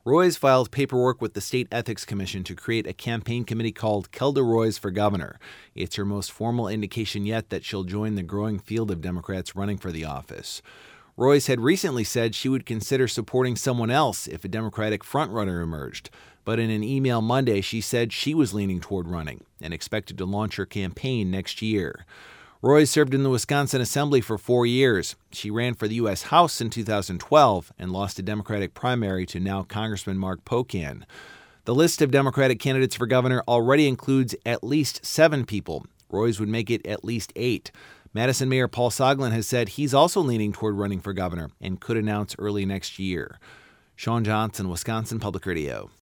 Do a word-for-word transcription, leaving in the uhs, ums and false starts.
Roys filed paperwork with the State Ethics Commission to create a campaign committee called Kelda Roys for Governor. It's her most formal indication yet that she'll join the growing field of Democrats running for the office. Roys had recently said she would consider supporting someone else if a Democratic frontrunner emerged. But in an email Monday, she said she was leaning toward running and expected to launch her campaign next year. Roys served in the Wisconsin Assembly for four years. She ran for the U S House in two thousand twelve and lost a Democratic primary to now Congressman Mark Pocan. The list of Democratic candidates for governor already includes at least seven people. Roys would make it at least eight. Madison Mayor Paul Soglin has said he's also leaning toward running for governor and could announce early next year. Sean Johnson, Wisconsin Public Radio.